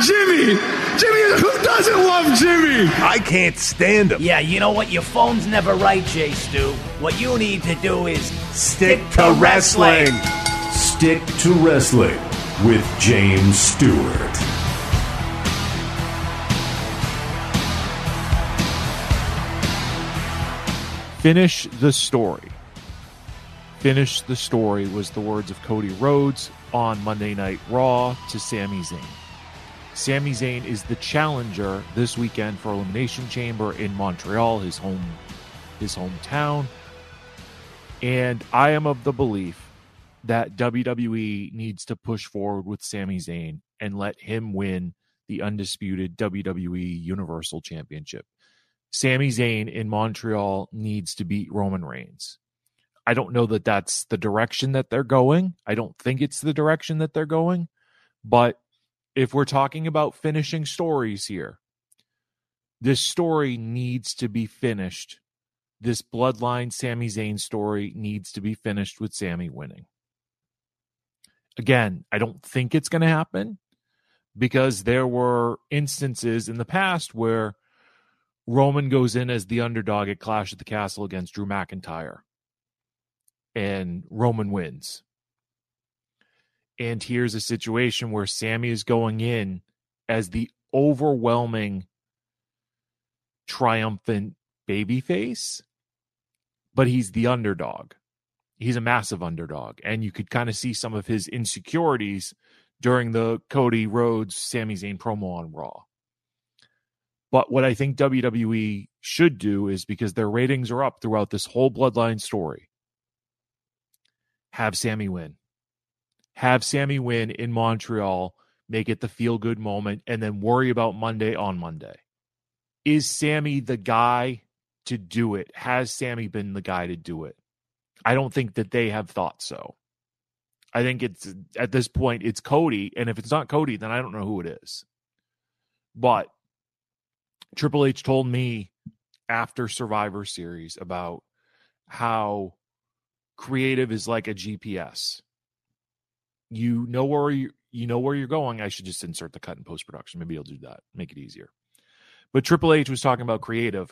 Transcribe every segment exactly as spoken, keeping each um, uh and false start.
Jimmy. Jimmy, who doesn't love Jimmy? I can't stand him. Yeah, you know what? Your phone's never right, Jay Stu. What you need to do is stick, stick to wrestling. wrestling. Stick to Wrestling with James Stewart. Finish the story. Finish the story was the words of Cody Rhodes on Monday Night Raw to Sami Zayn. Sami Zayn is the challenger this weekend for Elimination Chamber in Montreal, his home, his hometown. And I am of the belief that W W E needs to push forward with Sami Zayn and let him win the undisputed W W E Universal Championship. Sami Zayn in Montreal needs to beat Roman Reigns. I don't know that that's the direction that they're going. I don't think it's the direction that they're going. But if we're talking about finishing stories here, this story needs to be finished. This Bloodline Sami Zayn story needs to be finished with Sami winning. Again, I don't think it's going to happen because there were instances in the past where Roman goes in as the underdog at Clash at the Castle against Drew McIntyre, and Roman wins. And here's a situation where Sami is going in as the overwhelming, triumphant babyface, but he's the underdog. He's a massive underdog, and you could kind of see some of his insecurities during the Cody Rhodes Sami Zayn promo on Raw. But what I think W W E should do is, because their ratings are up throughout this whole Bloodline story, have Sami win. Have Sami win in Montreal, make it the feel-good moment, and then worry about Monday on Monday. Is Sami the guy to do it? Has Sami been the guy to do it? I don't think that they have thought so. I think it's, at this point, it's Cody, and if it's not Cody, then I don't know who it is. But Triple H told me after Survivor Series about how creative is like a G P S. You know where you you know where you're going. I should just insert the cut in post production. Maybe I'll do that, make it easier. But Triple H was talking about creative,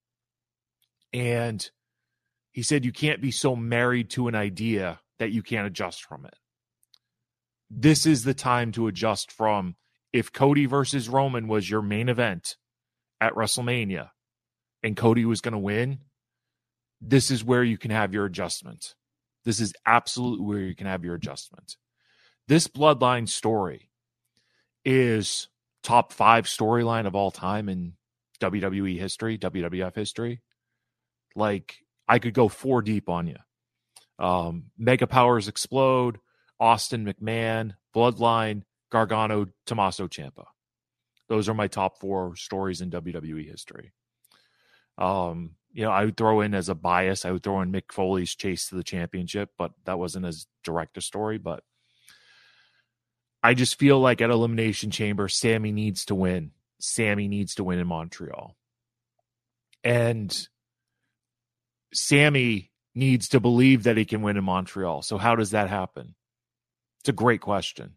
and he said you can't be so married to an idea that you can't adjust from it. This is the time to adjust from, if Cody versus Roman was your main event at WrestleMania and Cody was going to win, this is where you can have your adjustment. This is absolutely where you can have your adjustment. This Bloodline story is top five storyline of all time in W W E history, W W F history. Like, I could go four deep on you. Um, Mega Powers Explode, Austin McMahon, Bloodline, Gargano, Tommaso Ciampa. Those are my top four stories in W W E history. Um, you know, I would throw in, as a bias, I would throw in Mick Foley's chase to the championship, but that wasn't as direct a story. But I just feel like at Elimination Chamber, Sami needs to win. Sami needs to win in Montreal. And Sami needs to believe that he can win in Montreal. So how does that happen? It's a great question.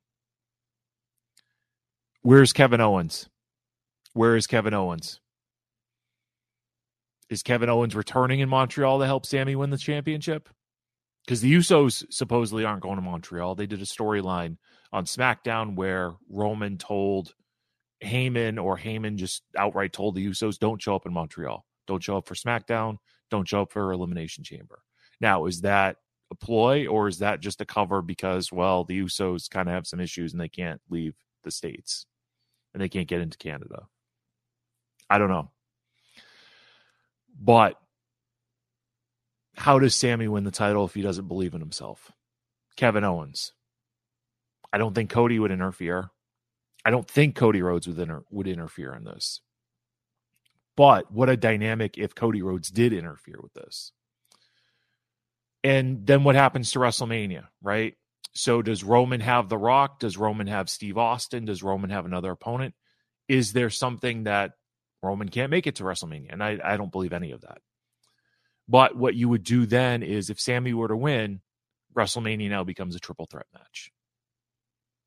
Where's Kevin Owens? Where is Kevin Owens? Is Kevin Owens returning in Montreal to help Sami win the championship? Because the Usos supposedly aren't going to Montreal. They did a storyline on SmackDown where Roman told Heyman, or Heyman just outright told the Usos, don't show up in Montreal. Don't show up for SmackDown. Don't show up for Elimination Chamber. Now, is that a ploy, or is that just a cover because, well, the Usos kind of have some issues and they can't leave the States and they can't get into Canada? I don't know. But how does Sami win the title if he doesn't believe in himself? Kevin Owens. I don't think Cody would interfere. I don't think Cody Rhodes would, inter- would interfere in this. But what a dynamic if Cody Rhodes did interfere with this. And then what happens to WrestleMania, right? So does Roman have The Rock? Does Roman have Steve Austin? Does Roman have another opponent? Is there something that Roman can't make it to WrestleMania? And I, I don't believe any of that. But what you would do then is, if Sami were to win, WrestleMania now becomes a triple threat match.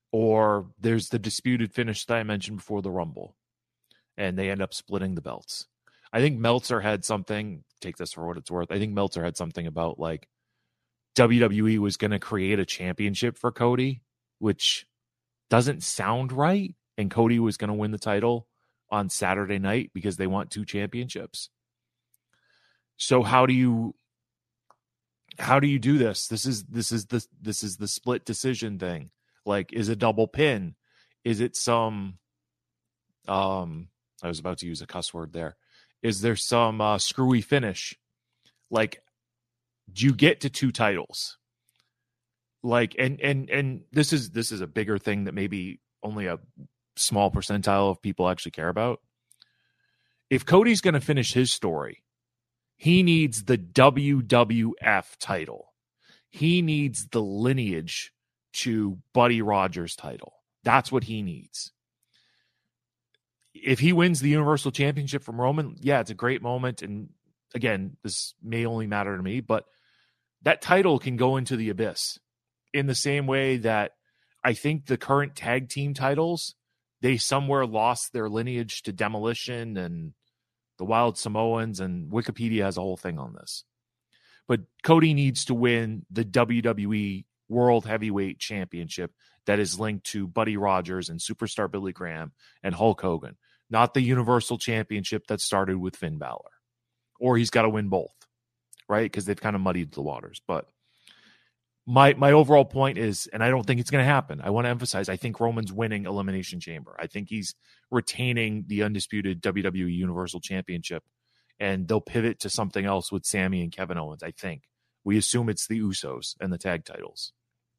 or there's the disputed finish that I mentioned before the Rumble, and they end up splitting the belts. I think Meltzer had something, take this for what it's worth, I think Meltzer had something about like W W E was going to create a championship for Cody, which doesn't sound right, and Cody was going to win the title on Saturday night because they want two championships. So how do you how do you do this? This is this is the this is the split decision thing. Like, is it double pin? Is it some um I was about to use a cuss word there. Is there some uh, screwy finish? Like, do you get to two titles? Like, and and and this is this is a bigger thing that maybe only a small percentile of people actually care about. If Cody's going to finish his story, he needs the W W F title. He needs the lineage to Buddy Rogers title. That's what he needs. If he wins the Universal Championship from Roman, yeah, it's a great moment. And again, this may only matter to me, but that title can go into the abyss in the same way that I think the current tag team titles, they somewhere lost their lineage to Demolition and the Wild Samoans, and Wikipedia has a whole thing on this. But Cody needs to win the W W E World Heavyweight Championship that is linked to Buddy Rogers and Superstar Billy Graham and Hulk Hogan, not the Universal Championship that started with Finn Balor. Or he's got to win both, right? Because they've kind of muddied the waters. But my my overall point is, and I don't think it's going to happen, I want to emphasize, I think Roman's winning Elimination Chamber. I think he's retaining the undisputed W W E Universal Championship, and they'll pivot to something else with Sami and Kevin Owens, I think. We assume it's the Usos and the tag titles.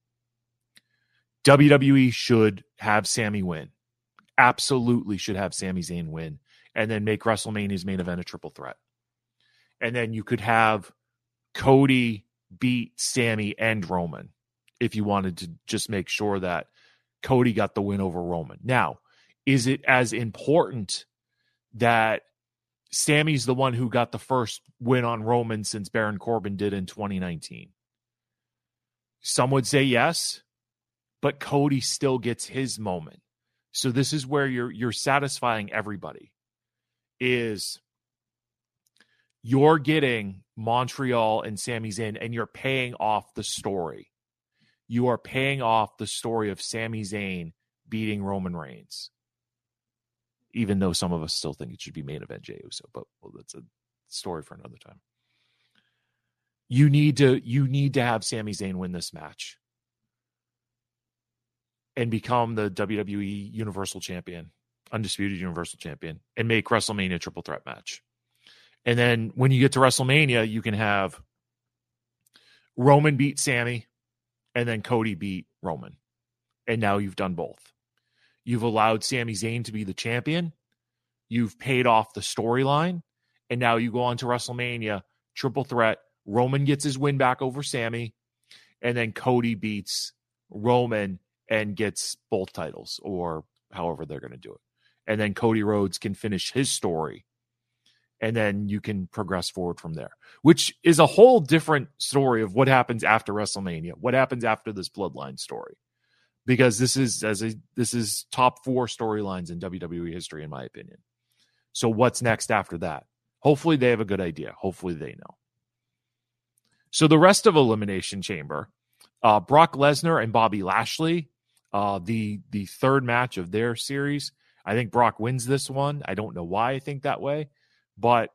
W W E should have Sami win. Absolutely should have Sami Zayn win, and then make WrestleMania's main event a triple threat. And then you could have Cody beat Sami and Roman if you wanted to just make sure that Cody got the win over Roman. Now, is it as important that Sami's the one who got the first win on Roman since Baron Corbin did in twenty nineteen? Some would say yes, but Cody still gets his moment. So this is where you're you're satisfying everybody. Is you're getting Montreal and Sami Zayn, and you're paying off the story. You are paying off the story of Sami Zayn beating Roman Reigns. Even though some of us still think it should be main event Jey Uso, but well, that's a story for another time. You need to you need to have Sami Zayn win this match and become the W W E Universal Champion, undisputed Universal Champion, and make WrestleMania a triple threat match. And then when you get to WrestleMania, you can have Roman beat Sami, and then Cody beat Roman. And now you've done both. You've allowed Sami Zayn to be the champion. You've paid off the storyline. And now you go on to WrestleMania, triple threat. Roman gets his win back over Sami. And then Cody beats Roman and gets both titles, or however they're going to do it. And then Cody Rhodes can finish his story. And then you can progress forward from there, which is a whole different story of what happens after WrestleMania, what happens after this bloodline story. Because this is as a this is top four storylines in W W E history, in my opinion. So what's next after that? Hopefully they have a good idea. Hopefully they know. So the rest of Elimination Chamber, uh, Brock Lesnar and Bobby Lashley, uh, the the third match of their series. I think Brock wins this one. I don't know why I think that way, but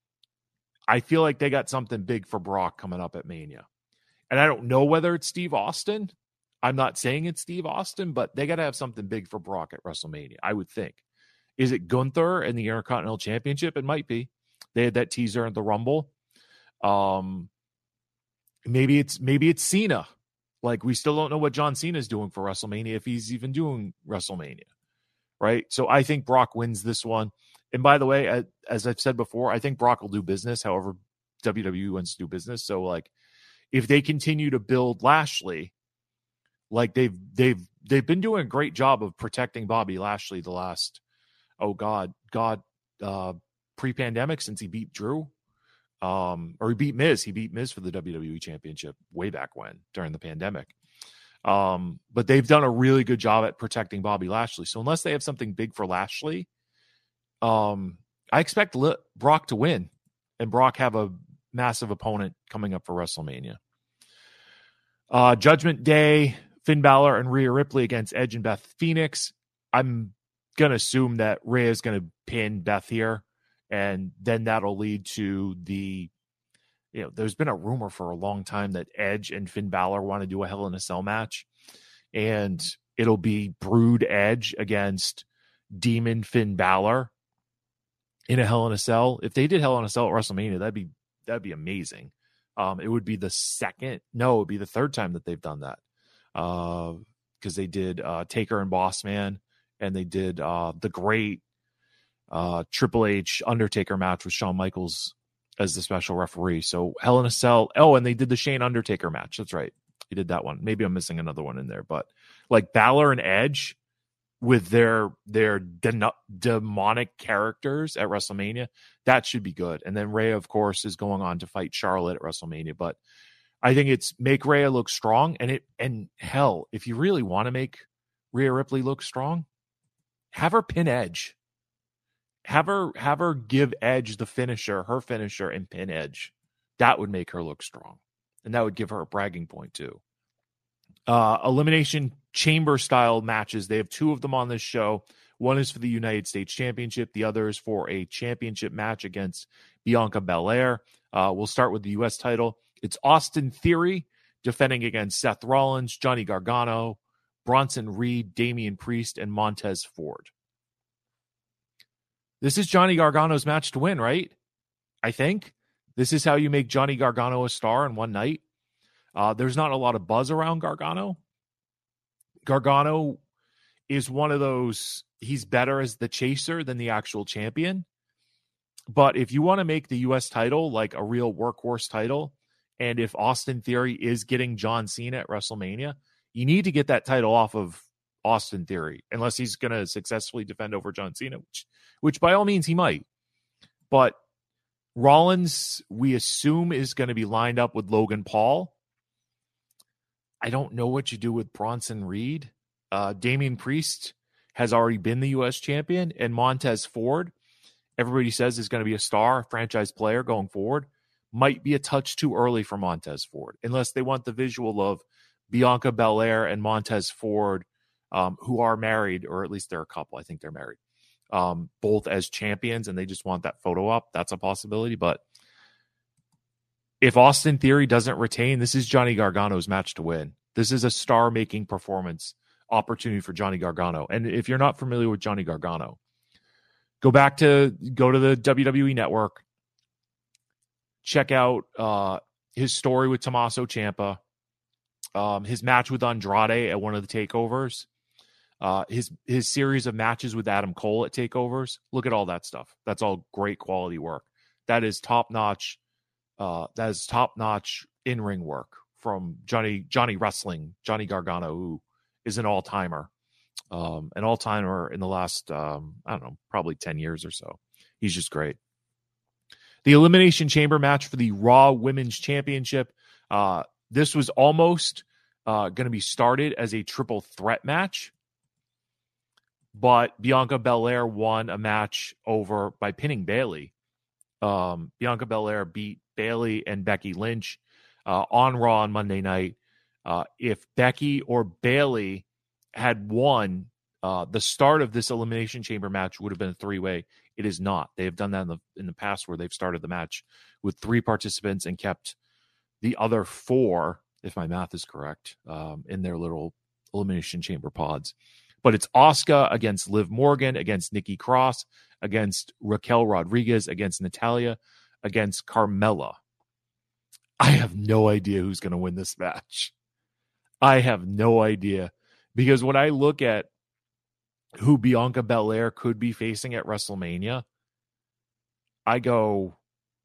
I feel like they got something big for Brock coming up at Mania. And I don't know whether it's Steve Austin. I'm not saying it's Steve Austin, but they got to have something big for Brock at WrestleMania, I would think. Is it Gunther and the Intercontinental Championship? It might be. They had that teaser at the Rumble. Um, maybe it's maybe it's Cena. Like, we still don't know what John Cena is doing for WrestleMania, if he's even doing WrestleMania, right? So I think Brock wins this one. And by the way, as I've said before, I think Brock will do business, however W W E wants to do business. So, like, if they continue to build Lashley, like they've they've they've been doing a great job of protecting Bobby Lashley the last oh god god uh, pre-pandemic, since he beat Drew, um, or he beat Miz. He beat Miz for the W W E Championship way back when during the pandemic. Um, but they've done a really good job at protecting Bobby Lashley. So unless they have something big for Lashley, um, I expect Li- Brock to win and Brock have a massive opponent coming up for WrestleMania. Uh, Judgment Day, Finn Balor and Rhea Ripley against Edge and Beth Phoenix. I'm going to assume that Rhea is going to pin Beth here, and then that'll lead to the, you know, there's been a rumor for a long time that Edge and Finn Balor want to do a Hell in a Cell match, and it'll be Brood Edge against Demon Finn Balor in a Hell in a Cell. If they did Hell in a Cell at WrestleMania, that'd be that'd be amazing. Um, it would be the second, no, it would be the third time that they've done that. Uh, because they did uh, Taker and Boss Man, and they did uh, the great uh, Triple H Undertaker match with Shawn Michaels as the special referee. So Hell in a Cell. Oh, and they did the Shane Undertaker match. That's right. He did that one. Maybe I'm missing another one in there, but like Balor and Edge with their their de- demonic characters at WrestleMania, that should be good. And then Rhea, of course, is going on to fight Charlotte at WrestleMania. But I think it's make Rhea look strong, and it and hell, if you really want to make Rhea Ripley look strong, have her pin Edge. Have her have her give Edge the finisher, her finisher, and pin Edge. That would make her look strong, and that would give her a bragging point too. Uh, elimination chamber style matches. They have two of them on this show. One is for the United States Championship. The other is for a championship match against Bianca Belair. Uh, we'll start with the U S title. It's Austin Theory defending against Seth Rollins, Johnny Gargano, Bronson Reed, Damian Priest, and Montez Ford. This is Johnny Gargano's match to win, right? I think. This is how you make Johnny Gargano a star in one night. Uh, there's not a lot of buzz around Gargano. Gargano is one of those, he's better as the chaser than the actual champion. But if you want to make the U S title like a real workhorse title, and if Austin Theory is getting John Cena at WrestleMania, you need to get that title off of Austin Theory, unless he's going to successfully defend over John Cena, which, which by all means he might. But Rollins, we assume, is going to be lined up with Logan Paul. I don't know what you do with Bronson Reed. Uh, Damian Priest has already been the U S champion, and Montez Ford, everybody says is going to be a star, franchise player going forward. Might be a touch too early for Montez Ford, unless they want the visual of Bianca Belair and Montez Ford, um, who are married, or at least they're a couple. I think they're married, um, both as champions, and they just want that photo up. That's a possibility. But if Austin Theory doesn't retain, this is Johnny Gargano's match to win. This is a star-making performance opportunity for Johnny Gargano. And if you're not familiar with Johnny Gargano, go back to, go to the W W E Network, check out uh, his story with Tommaso Ciampa, um, his match with Andrade at one of the takeovers, uh, his his series of matches with Adam Cole at takeovers. Look at all that stuff. That's all great quality work. That is top-notch. Uh, that is top-notch in-ring work from Johnny Johnny Wrestling, Johnny Gargano, who is an all-timer. Um, an all-timer in the last, um, I don't know, probably ten years or so. He's just great. The Elimination Chamber match for the Raw Women's Championship. Uh, this was almost uh, going to be started as a triple threat match, but Bianca Belair won a match over by pinning Bayley. Um, Bianca Belair beat Bayley and Becky Lynch uh, on Raw on Monday night. Uh, if Becky or Bayley had won, uh, the start of this Elimination Chamber match would have been a three-way. It is not. They have done that in the in the past where they've started the match with three participants and kept the other four, if my math is correct, um, in their little Elimination Chamber pods. But it's Asuka against Liv Morgan, against Nikki Cross, against Raquel Rodriguez, against Natalya, against Carmella. I have no idea who's going to win this match. I have no idea. Because when I look at who Bianca Belair could be facing at WrestleMania, I go,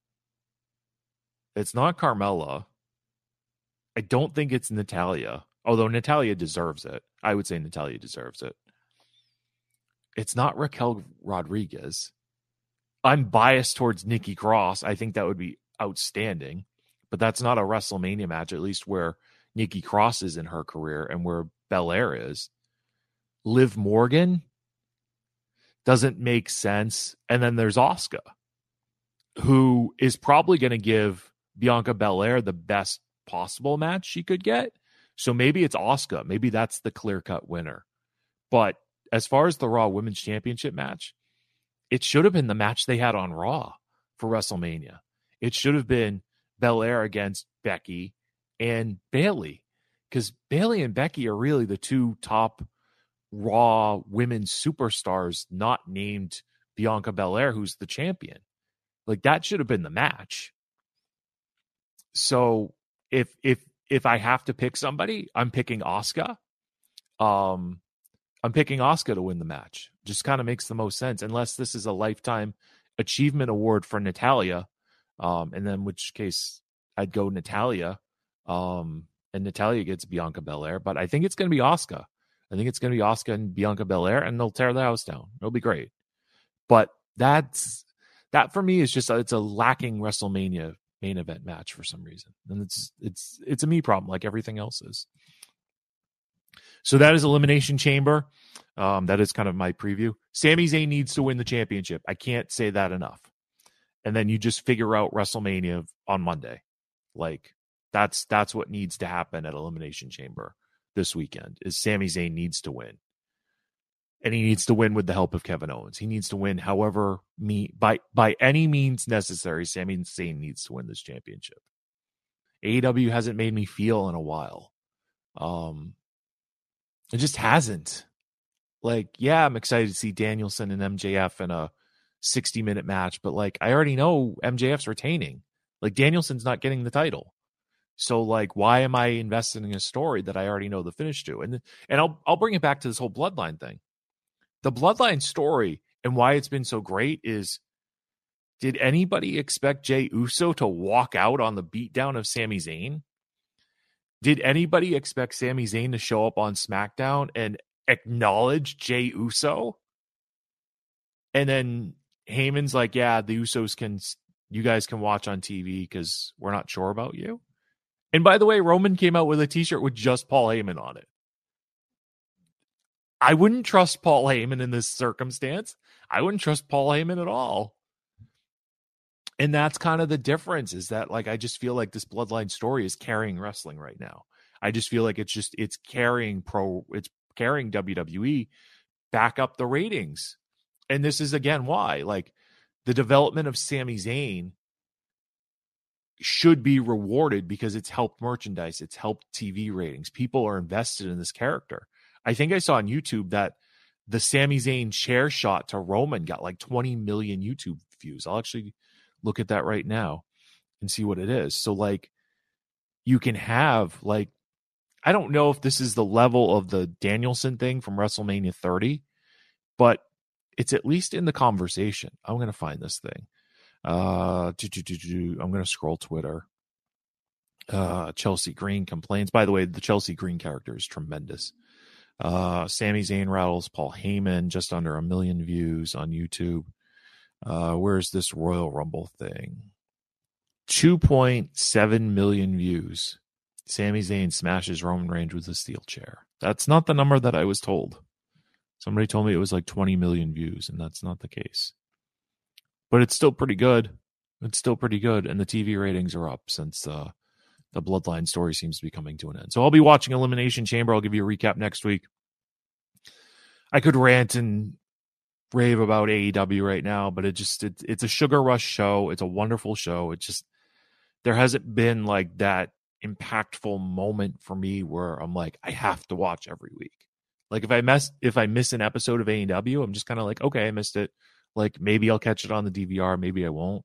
it's not Carmella. I don't think it's Natalya, although Natalya deserves it. I would say Natalya deserves it. It's not Raquel Rodriguez. I'm biased towards Nikki Cross. I think that would be outstanding, but that's not a WrestleMania match, at least where Nikki Cross is in her career and where Belair is. Liv Morgan doesn't make sense. And then there's Asuka, who is probably going to give Bianca Belair the best possible match she could get. So maybe it's Asuka. Maybe that's the clear-cut winner. But as far as the Raw Women's Championship match, it should have been the match they had on Raw for WrestleMania. It should have been Belair against Becky and Bayley, because Bayley and Becky are really the two top Raw women's superstars, not named Bianca Belair, who's the champion. Like, that should have been the match. So if if if I have to pick somebody, I'm picking Asuka. Um, I'm picking Asuka to win the match. Just kind of makes the most sense, unless this is a lifetime achievement award for Natalya, um, and then in which case I'd go Natalya, um, and Natalya gets Bianca Belair. But I think it's going to be Asuka. I think it's going to be Asuka and Bianca Belair, and they'll tear the house down. It'll be great. But that's that for me is just a, it's a lacking WrestleMania main event match for some reason, and it's it's it's a me problem, like everything else is. So that is Elimination Chamber. Um, that is kind of my preview. Sami Zayn needs to win the championship. I can't say that enough. And then you just figure out WrestleMania on Monday. Like that's that's what needs to happen at Elimination Chamber this weekend. Is Sami Zayn needs to win. And he needs to win with the help of Kevin Owens. He needs to win however me by by any means necessary. Sami Zayn needs to win this championship. A E W hasn't made me feel in a while. Um, it just hasn't. Like, yeah, I'm excited to see Danielson and M J F in a sixty minute match, but like I already know M J F's retaining. Like Danielson's not getting the title. So like, why am I investing in a story that I already know the finish to? And and I'll I'll bring it back to this whole Bloodline thing. The Bloodline story and why it's been so great is, did anybody expect Jey Uso to walk out on the beatdown of Sami Zayn? Did anybody expect Sami Zayn to show up on SmackDown and acknowledge Jey Uso? And then Heyman's like, yeah, the Usos can, you guys can watch on T V because we're not sure about you. And by the way, Roman came out with a t-shirt with just Paul Heyman on it. I wouldn't trust Paul Heyman in this circumstance. I wouldn't trust Paul Heyman at all. And that's kind of the difference, is that like I just feel like this Bloodline story is carrying wrestling right now. I just feel like it's just it's carrying pro it's carrying W W E back up the ratings. And this is again why, like, the development of Sami Zayn should be rewarded because it's helped merchandise, it's helped T V ratings. People are invested in this character. I think I saw on YouTube that the Sami Zayn chair shot to Roman got like twenty million YouTube views. I'll actually look at that right now and see what it is. So like, you can have like, I don't know if this is the level of the Danielson thing from WrestleMania thirty, but it's at least in the conversation. I'm going to find this thing. Uh, I'm going to scroll Twitter. Uh, Chelsea Green complains. By the way, the Chelsea Green character is tremendous. Uh, Sami Zayn rattles Paul Heyman, just under a million views on YouTube. Uh, where's this Royal Rumble thing? two point seven million views. Sami Zayn smashes Roman Reigns with a steel chair. That's not the number that I was told. Somebody told me it was like twenty million views, and that's not the case. But it's still pretty good. It's still pretty good, and the T V ratings are up since uh, the Bloodline story seems to be coming to an end. So I'll be watching Elimination Chamber. I'll give you a recap next week. I could rant and rave about A E W right now, but it just it, it's a sugar rush show. It's a wonderful show. It just, there hasn't been like that impactful moment for me where I'm like, I have to watch every week. Like if I miss if I miss an episode of A E W, I'm just kind of like, okay, I missed it. Like maybe I'll catch it on the D V R, maybe I won't.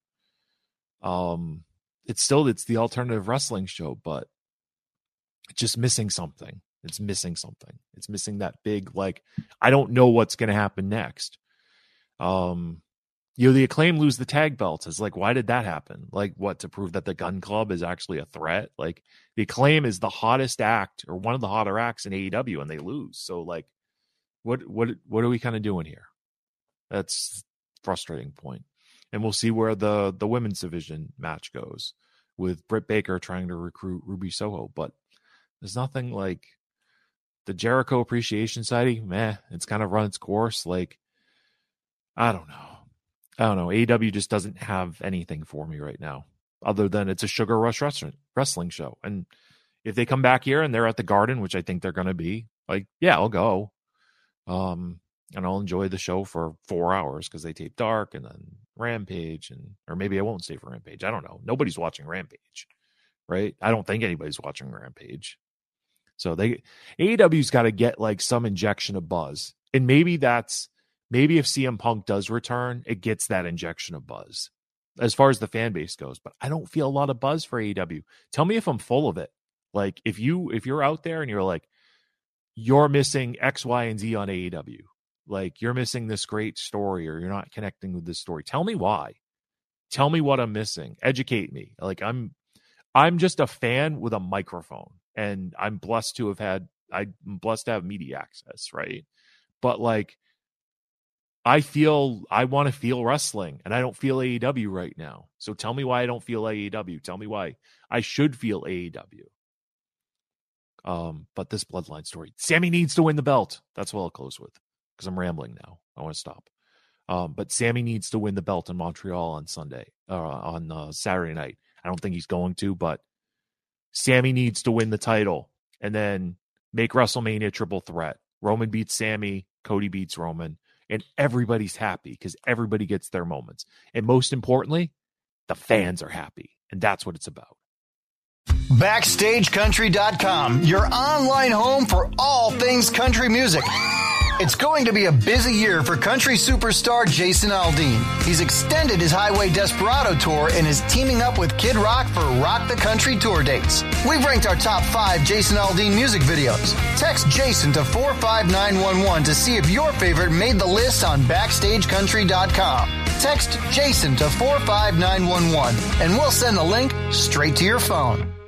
Um, it's still it's the alternative wrestling show, but it's just missing something. It's missing something. It's missing that big, like, I don't know what's going to happen next. Um, you know, the Acclaim lose the tag belts. It's like, why did that happen? Like, what, to prove that the Gun Club is actually a threat? Like, the Acclaim is the hottest act, or one of the hotter acts in A E W, and they lose. So, like, what, what, what are we kind of doing here? That's a frustrating point. And we'll see where the the women's division match goes with Britt Baker trying to recruit Ruby Soho. But There's nothing like the Jericho Appreciation Society. Meh, it's kind of run its course. Like, I don't know. I don't know. A E W just doesn't have anything for me right now, other than it's a Sugar Rush wrestling show. And if they come back here and they're at the Garden, which I think they're going to be, like, yeah, I'll go. Um, and I'll enjoy the show for four hours because they tape Dark and then Rampage, and or maybe I won't stay for Rampage. I don't know. Nobody's watching Rampage, right? I don't think anybody's watching Rampage. So they A E W's got to get like some injection of buzz, and maybe that's maybe if C M Punk does return, it gets that injection of buzz as far as the fan base goes. But I don't feel a lot of buzz for A E W. Tell me if I'm full of it. Like if you if you're out there and you're like, you're missing X, Y, and Z on A E W. Like you're missing this great story, or you're not connecting with this story. Tell me why. Tell me what I'm missing. Educate me. Like I'm, I'm just a fan with a microphone, and I'm blessed to have had. I'm blessed to have media access, right? But like, I feel I want to feel wrestling, and I don't feel A E W right now. So tell me why I don't feel A E W. Tell me why I should feel A E W. Um, but this Bloodline story, Sammy needs to win the belt. That's what I'll close with, because I'm rambling now. I want to stop. Um, but Sammy needs to win the belt in Montreal on Sunday, uh, on uh, Saturday night. I don't think he's going to, but Sammy needs to win the title and then make WrestleMania triple threat. Roman beats Sammy, Cody beats Roman, and everybody's happy because everybody gets their moments. And most importantly, the fans are happy, and that's what it's about. Backstage Country dot com, your online home for all things country music. It's going to be a busy year for country superstar Jason Aldean. He's extended his Highway Desperado tour and is teaming up with Kid Rock for Rock the Country tour dates. We've ranked our top five Jason Aldean music videos. Text Jason to four five nine one one to see if your favorite made the list on Backstage Country dot com. Text Jason to four five nine one one and we'll send the link straight to your phone.